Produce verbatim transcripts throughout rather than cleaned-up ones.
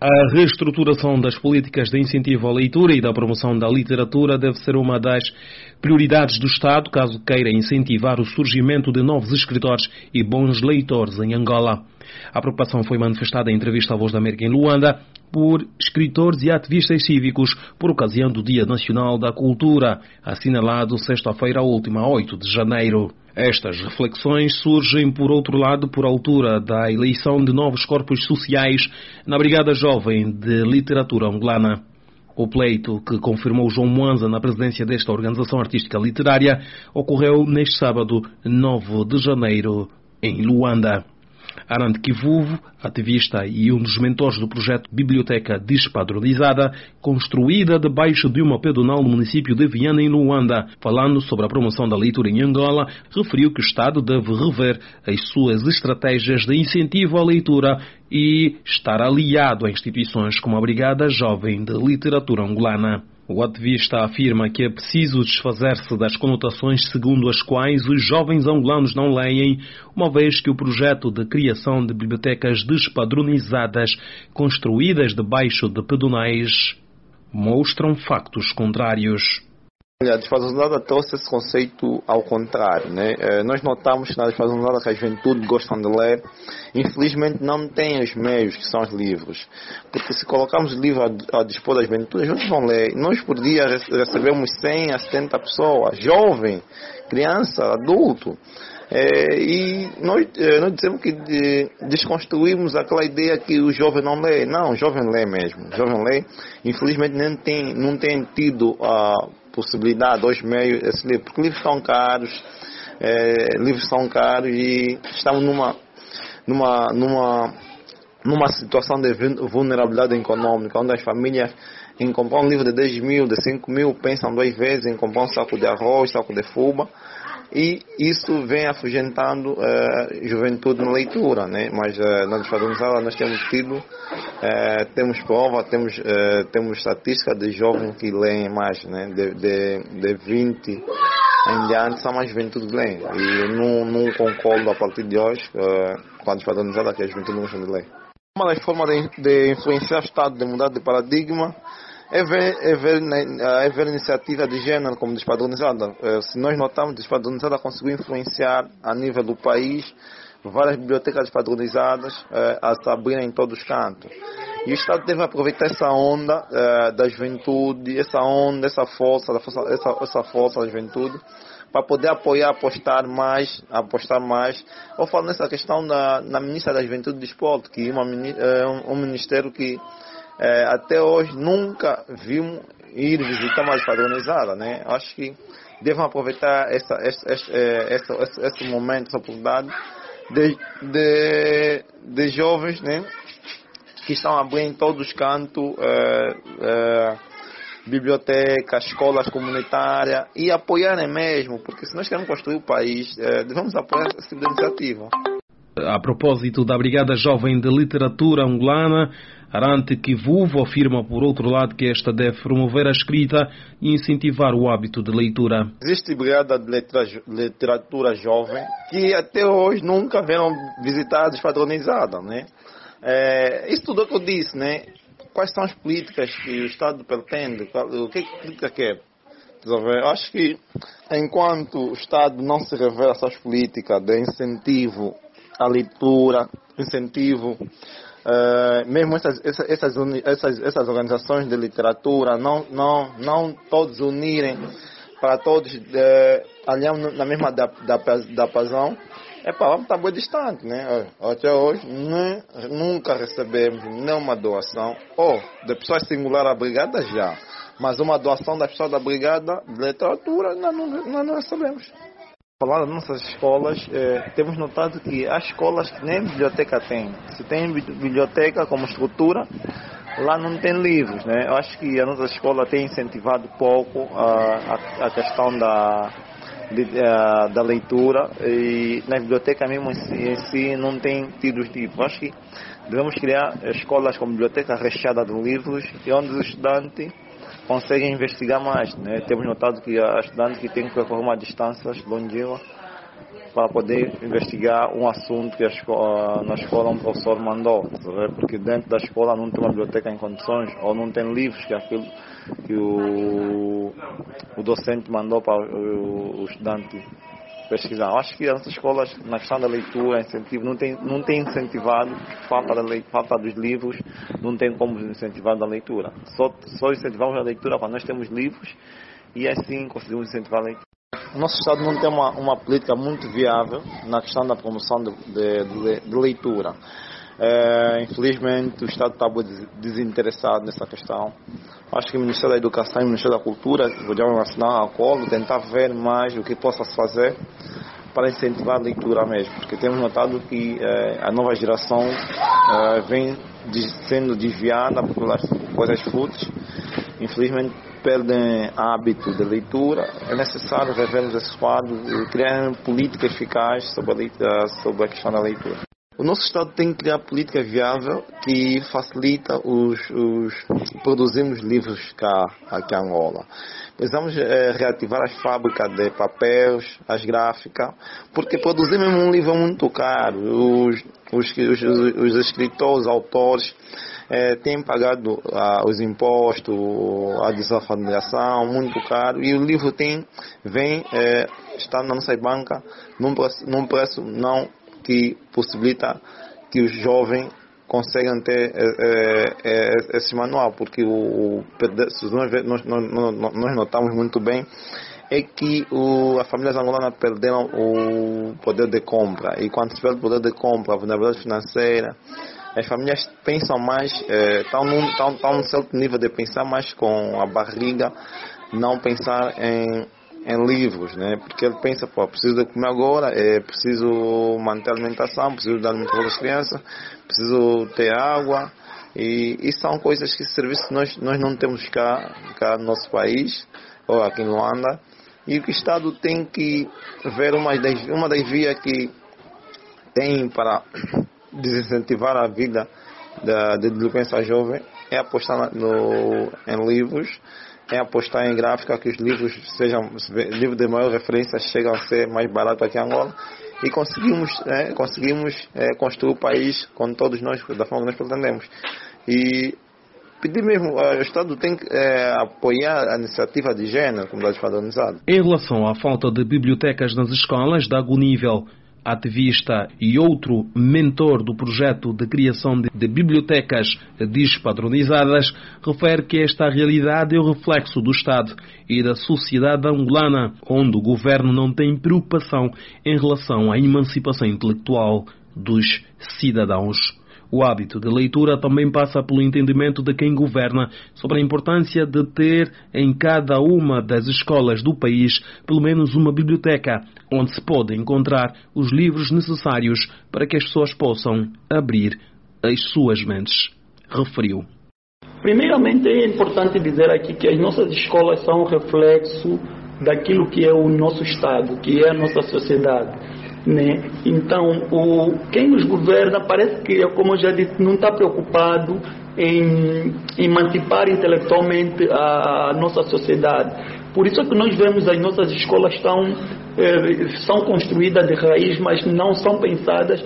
A reestruturação das políticas de incentivo à leitura e da promoção da literatura deve ser uma das prioridades do Estado, caso queira incentivar o surgimento de novos escritores e bons leitores em Angola. A preocupação foi manifestada em entrevista à Voz da América em Luanda por escritores e ativistas cívicos por ocasião do Dia Nacional da Cultura, assinalado sexta-feira última, oito de janeiro. Estas reflexões surgem, por outro lado, por altura da eleição de novos corpos sociais na Brigada Jovem de Literatura Angolana. O pleito, que confirmou João Mwanza na presidência desta organização artística literária, ocorreu neste sábado, nove de janeiro, em Luanda. Arante Kivuvo, ativista e um dos mentores do projeto Biblioteca Despadronizada, construída debaixo de uma pedonal no município de Viana, em Luanda, falando sobre a promoção da leitura em Angola, referiu que o Estado deve rever as suas estratégias de incentivo à leitura e estar aliado a instituições como a Brigada Jovem de Literatura Angolana. O ativista afirma que é preciso desfazer-se das conotações segundo as quais os jovens angolanos não leem, uma vez que o projeto de criação de bibliotecas despadronizadas, construídas debaixo de pedonais, mostram factos contrários. A despadronizada trouxe esse conceito ao contrário, né? Nós notamos que na despadronizada que a juventude gostam de ler, infelizmente não tem os meios que são os livros, porque se colocarmos livros a, a dispor da juventude, eles vão ler. Nós por dia recebemos cem a setenta pessoas, jovem, criança, adulto. É, e nós, nós dizemos que de, desconstruímos aquela ideia que o jovem não lê. Não, o jovem lê mesmo. O jovem lê, infelizmente nem tem, não tem tido a possibilidade, os meios, esse livro, porque livros são caros, é, livros são caros e estamos numa, numa, numa, numa situação de vulnerabilidade econômica, onde as famílias em comprar um livro de dez mil, de cinco mil, pensam duas vezes em comprar um saco de arroz, saco de fuba. E isso vem afugentando uh, juventude na leitura, né? Mas uh, na despadronizada nós temos tido, uh, temos prova, temos, uh, temos estatística de jovens que leem mais, né? De, de, de vinte em diante são mais juventude que leem. E eu não, não concordo a partir de hoje uh, com a despadronizada que a juventude não gosta de ler. Uma das formas de, de influenciar o Estado, de mudar de paradigma, É ver, é, ver, é ver a iniciativa de gênero como despadronizada. Se nós notamos, despadronizada conseguiu influenciar a nível do país várias bibliotecas despadronizadas a se abrirem em todos os cantos. E o Estado deve aproveitar essa onda da juventude, essa onda, essa força, essa, essa força da juventude, para poder apoiar, apostar mais, apostar mais. Eu falo nessa questão da na ministra da Juventude e Desporto, que é uma, um, um ministério que É, até hoje nunca vimos ir visitar uma despadronizada, né? Acho que devem aproveitar essa, essa, essa, essa, esse momento, essa oportunidade de, de, de jovens, né? Que estão abrindo em todos os cantos, é, é, bibliotecas, escolas comunitárias, e apoiarem mesmo, porque se nós queremos construir o país, é, devemos apoiar esse tipo de iniciativa. A propósito da Brigada Jovem de Literatura Angolana, Arante Kivuvo afirma, por outro lado, que esta deve promover a escrita e incentivar o hábito de leitura. Existe Brigada de Literatura Jovem que até hoje nunca vieram visitar a despadronizada, né? É, isso tudo é o que eu disse, né? Quais são as políticas que o Estado pretende? O que a política quer? Eu acho que enquanto o Estado não se revela essas políticas de incentivo à leitura, incentivo, uh, mesmo essas, essas, essas, essas organizações de literatura, não, não, não todos unirem para todos uh, ali na mesma da, da, da pasão, é para vamos estar bem distante, né? Até hoje nem, nunca recebemos nenhuma doação, ou de pessoas singulares à brigada já, mas uma doação das pessoas da brigada de literatura nós não, nós não recebemos. Falando das nossas escolas, eh, temos notado que há escolas que nem biblioteca tem. Se tem biblioteca como estrutura, lá não tem livros, né? Eu acho que a nossa escola tem incentivado pouco a, a, a questão da, de, a, da leitura, e na biblioteca mesmo em si, em si não tem tido os livros. Eu acho que devemos criar escolas com biblioteca recheada de livros, e onde os estudantes conseguem investigar mais, né? Temos notado que há estudantes que têm que percorrer uma distância longínqua para poder investigar um assunto que a escola, na escola um professor mandou, porque dentro da escola não tem uma biblioteca em condições ou não tem livros que aquilo que o, o docente mandou para o, o estudante pesquisar. Eu acho que as escolas, na questão da leitura, incentivo, não tem, não tem incentivado, falta, da lei, falta dos livros, não tem como incentivar a leitura. Só, só incentivamos a leitura quando nós temos livros e assim conseguimos incentivar a leitura. O nosso Estado não tem uma, uma política muito viável na questão da promoção de, de, de, de leitura. É, infelizmente o Estado está desinteressado nessa questão. Acho que o Ministério da Educação e o Ministério da Cultura poderiam assinar um acordo, tentar ver mais o que possa se fazer para incentivar a leitura mesmo, porque temos notado que é, a nova geração é, vem de, sendo desviada pelas coisas fúteis. Infelizmente perdem hábito de leitura. É necessário revermos esse quadro e criar política eficaz sobre a, leitura, sobre a questão da leitura. O nosso Estado tem que criar política viável que facilita os, os produzirmos livros cá, aqui em Angola. Precisamos é, reativar as fábricas de papéis, as gráficas, porque produzir mesmo um livro é muito caro. Os, os, os, os escritores, os autores é, têm pagado ah, os impostos, a desafamiliação, muito caro, e o livro tem, vem, é, está na nossa banca num preço, num preço não que possibilita que os jovens consigam ter é, é, esse manual, porque o, o nós, nós, nós notamos muito bem é que o, as famílias angolanas perderam o poder de compra, e quando se perde o poder de compra, a vulnerabilidade financeira, as famílias pensam mais, é, estão, num, estão, estão num certo nível de pensar mais com a barriga, não pensar em em livros, né? Porque ele pensa, pô, preciso de comer agora, é preciso manter a alimentação, preciso dar alimentação às crianças, preciso ter água, e, e são coisas que serviços nós nós não temos cá, cá no nosso país, ou aqui em Luanda, e o que o Estado tem que ver uma das, uma das vias que tem para desincentivar a vida da de delinquência jovem é apostar no, em livros, é apostar em gráfica, que os livros sejam livros de maior referência, chegam a ser mais baratos aqui em Angola, e conseguimos, é, conseguimos é, construir o país com todos nós, da forma que nós pretendemos. E pedir mesmo, o Estado tem que é, apoiar a iniciativa de gênero, comunidade padronizada. Em relação à falta de bibliotecas nas escolas de algum nível, ativista e outro mentor do projeto de criação de, de bibliotecas despadronizadas, refere que esta realidade é o reflexo do Estado e da sociedade angolana, onde o governo não tem preocupação em relação à emancipação intelectual dos cidadãos. O hábito de leitura também passa pelo entendimento de quem governa sobre a importância de ter em cada uma das escolas do país pelo menos uma biblioteca, onde se pode encontrar os livros necessários para que as pessoas possam abrir as suas mentes, referiu. Primeiramente, é importante dizer aqui que as nossas escolas são um reflexo daquilo que é o nosso Estado, que é a nossa sociedade. Né? Então, o, quem nos governa parece que, como eu já disse, não está preocupado em emancipar intelectualmente a, a nossa sociedade. Por isso é que nós vemos as nossas escolas tão, eh, são construídas de raiz, mas não são pensadas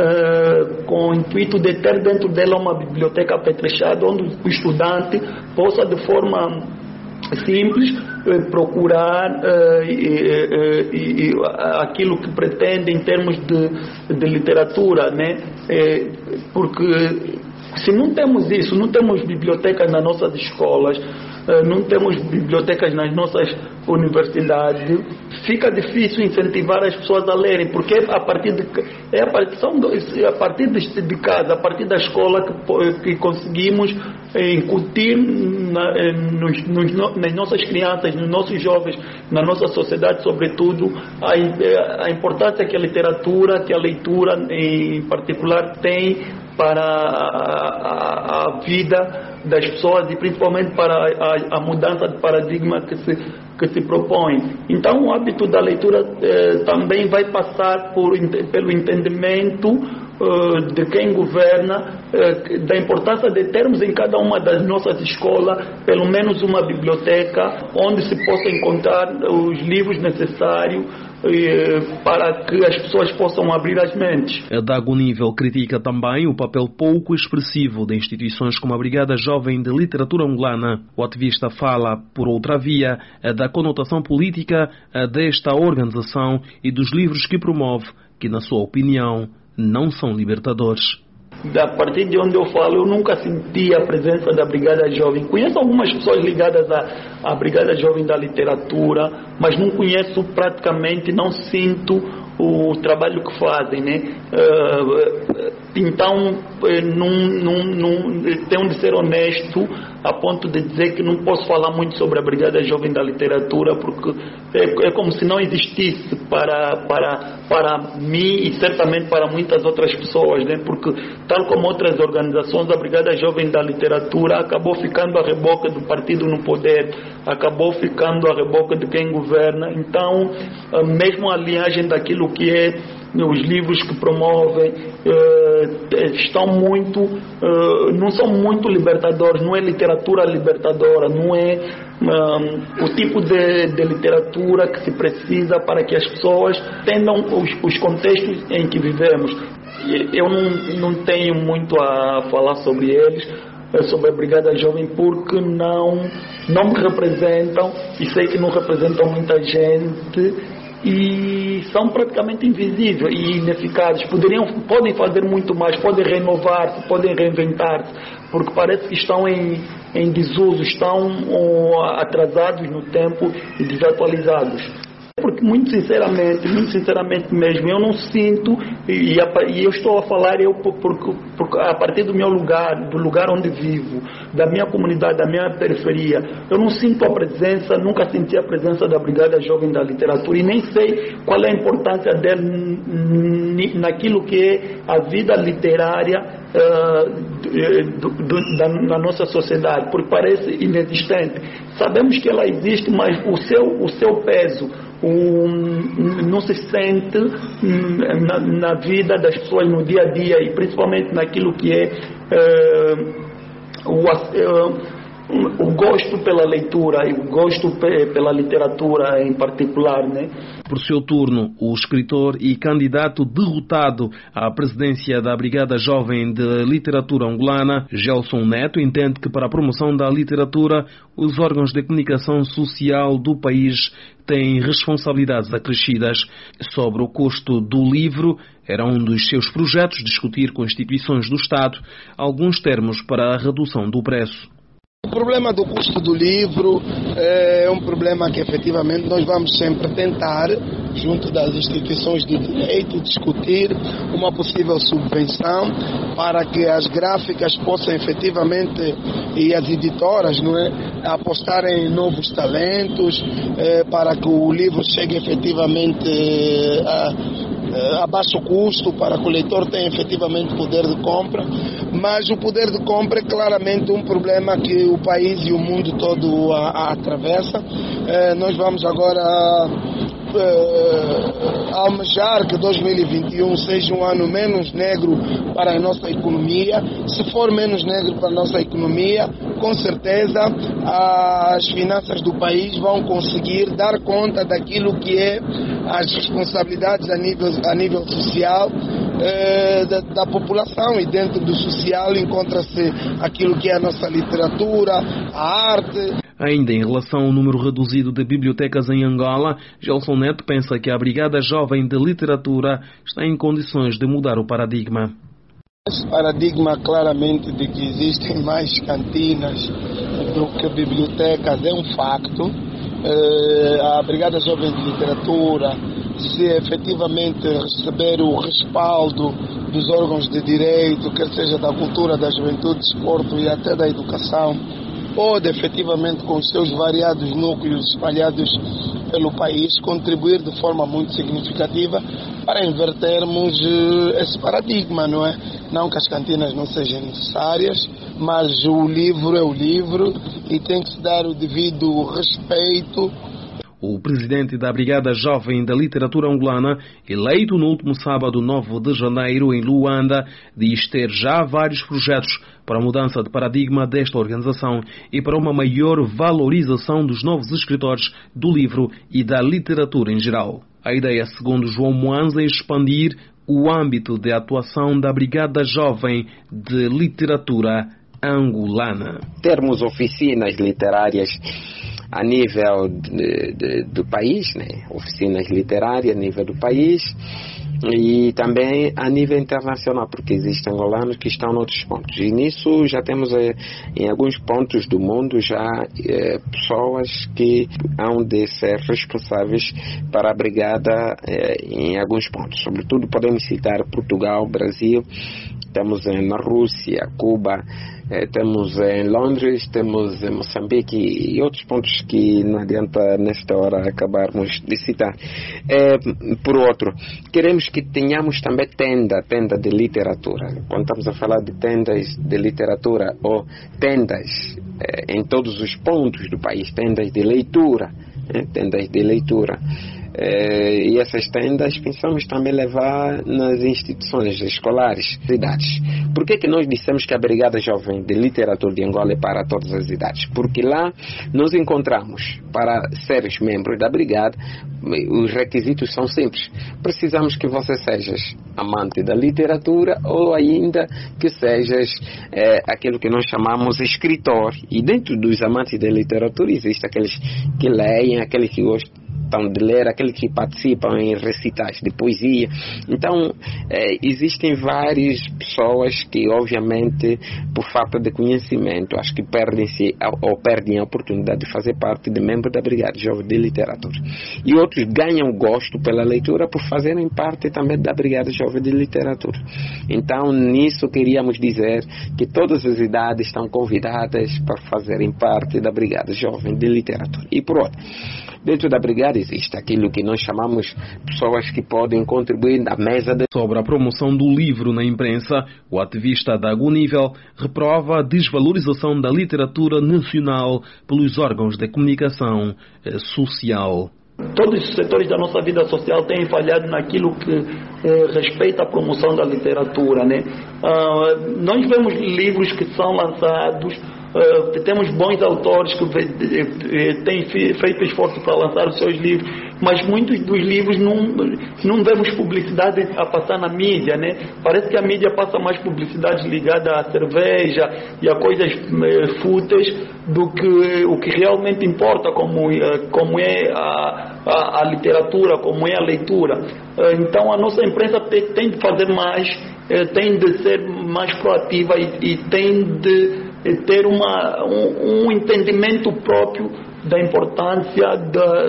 eh, com o intuito de ter dentro dela uma biblioteca apetrechada, onde o estudante possa, de forma simples, procurar uh, e, e, e, aquilo que pretende em termos de, de literatura, né? É, porque se não temos isso, não temos bibliotecas nas nossas escolas, uh, não temos bibliotecas nas nossas universidades, fica difícil incentivar as pessoas a lerem, porque é a partir de, é a partir, são dois, é a partir de, de casa, a partir da escola que, que conseguimos incutir na, nos, nos, nas nossas crianças, nos nossos jovens, na nossa sociedade, sobretudo, a, a importância que a literatura, que a leitura em particular tem para a, a, a vida das pessoas e principalmente para a, a mudança de paradigma que se, que se propõe. Então, o hábito da leitura eh, também vai passar por, pelo entendimento eh, de quem governa, eh, da importância de termos em cada uma das nossas escolas pelo menos uma biblioteca onde se possa encontrar os livros necessários para que as pessoas possam abrir as mentes. A Dago Nível critica também o papel pouco expressivo de instituições como a Brigada Jovem de Literatura Angolana. O ativista fala, por outra via, da conotação política desta organização e dos livros que promove, que, na sua opinião, não são libertadores. A partir de onde eu falo, eu nunca senti a presença da Brigada Jovem. Conheço algumas pessoas ligadas à, à Brigada Jovem da Literatura, mas não conheço praticamente, não sinto o trabalho que fazem, né? Então, não, não, não, tenho de ser honesto a ponto de dizer que não posso falar muito sobre a Brigada Jovem da Literatura, porque é, é como se não existisse para, para, para mim e certamente para muitas outras pessoas, né? Porque, tal como outras organizações, a Brigada Jovem da Literatura acabou ficando a reboca do partido no poder, acabou ficando a reboca de quem governa. Então, mesmo a linhagem daquilo que é os livros que promovem eh, estão muito, eh, não são muito libertadores, não é literatura libertadora, não é um, o tipo de, de literatura que se precisa para que as pessoas entendam os, os contextos em que vivemos. Eu não, não tenho muito a falar sobre eles, sobre a Brigada Jovem, porque não, não me representam e sei que não representam muita gente e são praticamente invisíveis e ineficazes. Poderiam, podem fazer muito mais, podem renovar-se, podem reinventar-se, porque parece que estão em, em desuso, estão oh, atrasados no tempo e desatualizados. Porque muito sinceramente, muito sinceramente mesmo, eu não sinto, e, e eu estou a falar eu porque, porque a partir do meu lugar, do lugar onde vivo, da minha comunidade, da minha periferia, eu não sinto a presença, nunca senti a presença da Brigada Jovem da Literatura e nem sei qual é a importância dela naquilo que é a vida literária uh, do, do, da, da nossa sociedade, porque parece inexistente. Sabemos que ela existe, mas o seu, o seu peso Um, não se sente na, na vida das pessoas no dia a dia e principalmente naquilo que é uh, o, uh, o gosto pela leitura e o gosto pela literatura em particular, né? Por seu turno, o escritor e candidato derrotado à presidência da Brigada Jovem de Literatura Angolana, Gelson Neto, entende que para a promoção da literatura, os órgãos de comunicação social do país têm responsabilidades acrescidas. Sobre o custo do livro, era um dos seus projetos discutir com instituições do Estado alguns termos para a redução do preço. O problema do custo do livro é um problema que efetivamente nós vamos sempre tentar, junto das instituições de direito, discutir uma possível subvenção para que as gráficas possam efetivamente, e as editoras, não é, apostarem em novos talentos, é, para que o livro chegue efetivamente a a baixo custo, para que o leitor tenha efetivamente poder de compra, mas o poder de compra é claramente um problema que o país e o mundo todo a, a atravessa. Eh, nós vamos agora eh, almejar que dois mil e vinte e um seja um ano menos negro para a nossa economia. Se for menos negro para a nossa economia, com certeza as finanças do país vão conseguir dar conta daquilo que é as responsabilidades a nível, a nível social eh, da, da população, e dentro do social encontra-se aquilo que é a nossa literatura, a arte. Ainda em relação ao número reduzido de bibliotecas em Angola, Gelson Neto pensa que a Brigada Jovem de Literatura está em condições de mudar o paradigma. Esse paradigma claramente de que existem mais cantinas do que bibliotecas é um facto. A Brigada Jovem de Literatura, se efetivamente receber o respaldo dos órgãos de direito, quer seja da cultura, da juventude, desporto e até da educação, pode efetivamente, com os seus variados núcleos espalhados pelo país, contribuir de forma muito significativa para invertermos esse paradigma, não é? Não que as cantinas não sejam necessárias, mas o livro é o livro e tem que se dar o devido respeito. O presidente da Brigada Jovem da Literatura Angolana, eleito no último sábado, nove de janeiro, em Luanda, diz ter já vários projetos para a mudança de paradigma desta organização e para uma maior valorização dos novos escritores do livro e da literatura em geral. A ideia, segundo João Mwanza, é expandir o âmbito de atuação da Brigada Jovem de Literatura Angolana. Termos oficinas literárias a nível de, de, do país, né? Oficinas literárias a nível do país e também a nível internacional, porque existem angolanos que estão em outros pontos. E nisso já temos eh, em alguns pontos do mundo já eh, pessoas que hão de ser responsáveis para a brigada eh, em alguns pontos. Sobretudo podemos citar Portugal, Brasil, temos eh, na Rússia, Cuba, Eh, temos em Londres, temos em Moçambique e outros pontos que não adianta nesta hora acabarmos de citar. Eh, por outro, queremos que tenhamos também tenda, tenda de literatura. Quando estamos a falar de tendas de literatura ou tendas eh, em todos os pontos do país, tendas de leitura, eh, tendas de leitura. Eh, e essas tendas pensamos também levar nas instituições escolares, idades. Por que que nós dissemos que a Brigada Jovem de Literatura de Angola é para todas as idades? Porque lá nós encontramos, para seres membros da Brigada, os requisitos são simples. Precisamos que você sejas amante da literatura ou ainda que sejas eh, aquilo que nós chamamos escritor. E dentro dos amantes da literatura existem aqueles que leem, aqueles que gostam de ler, aqueles que participam em recitais de poesia. Então, eh, existem várias pessoas que, obviamente, por falta de conhecimento, acho que perdem-se ou perdem a oportunidade de fazer parte de membro da Brigada Jovem de Literatura. E outros ganham gosto pela leitura por fazerem parte também da Brigada Jovem de Literatura. Então, nisso queríamos dizer que todas as idades estão convidadas para fazerem parte da Brigada Jovem de Literatura. E por outro, dentro da Brigada existe aquilo que nós chamamos pessoas que podem contribuir na mesa de... Sobre a promoção do livro na imprensa, o ativista Dago Nível reprova a desvalorização da literatura nacional pelos órgãos de comunicação eh, social. Todos os setores da nossa vida social têm falhado naquilo que eh, respeita a promoção da literatura, né? Ah, nós vemos livros que são lançados, Uh, temos bons autores que uh, têm feito esforço para lançar os seus livros, mas muitos dos livros não, não vemos publicidade a passar na mídia, né? Parece que a mídia passa mais publicidade ligada à cerveja e a coisas uh, fúteis do que o que realmente importa, como, uh, como é a, a, a literatura, como é a leitura. Uh, então a nossa imprensa tem, tem de fazer mais, uh, tem de ser mais proativa e, e tem de ter uma, um, um entendimento próprio da importância da,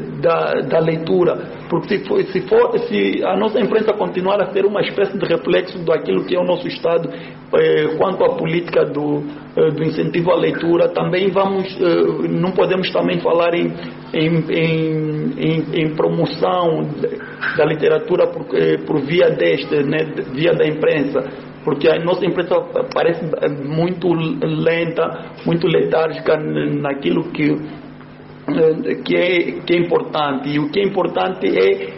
da, da leitura, porque se, for, se, for, se a nossa imprensa continuar a ser uma espécie de reflexo daquilo que é o nosso Estado eh, quanto à política do, eh, do incentivo à leitura, também vamos, eh, não podemos também falar em, em, em, em, em promoção da literatura por, eh, por via desta, né, via da imprensa, porque a nossa imprensa parece muito lenta, muito letárgica naquilo que, que, é, que é importante. E o que é importante é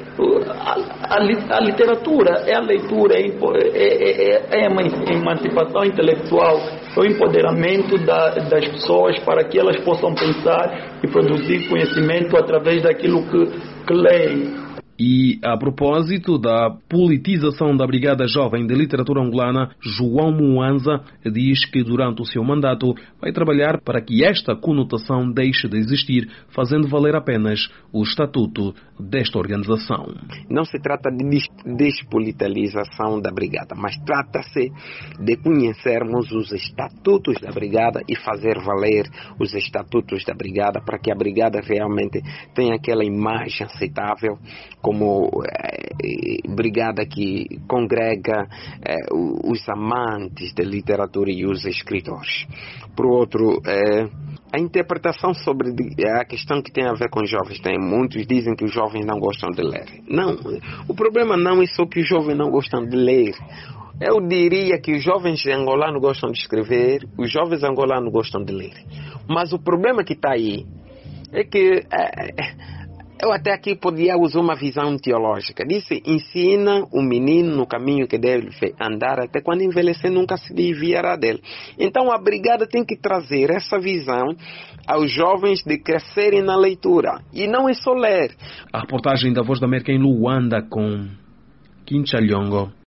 a, a, a literatura, é a leitura, é, é, é, é a emancipação intelectual, é o empoderamento da, das pessoas para que elas possam pensar e produzir conhecimento através daquilo que, que leem. E, a propósito da politização da Brigada Jovem de Literatura Angolana, João Mwanza diz que durante o seu mandato vai trabalhar para que esta conotação deixe de existir, fazendo valer apenas o estatuto desta organização. Não se trata de despolitilização da Brigada, mas trata-se de conhecermos os estatutos da Brigada e fazer valer os estatutos da Brigada para que a Brigada realmente tenha aquela imagem aceitável como eh, brigada que congrega eh, os amantes da literatura e os escritores. Por outro, eh, a interpretação sobre a questão que tem a ver com os jovens, tem muitos dizem que os jovens não gostam de ler. Não, o problema não é só que os jovens não gostam de ler. Eu diria que os jovens angolanos gostam de escrever, os jovens angolanos gostam de ler. Mas o problema que está aí é que é, Eu até aqui podia usar uma visão teológica. Disse, ensina o menino no caminho que deve andar, até quando envelhecer nunca se desviará dele. Então a brigada tem que trazer essa visão aos jovens de crescerem na leitura. E não é só ler. A reportagem da Voz da América em Luanda com Quincha Lyongo.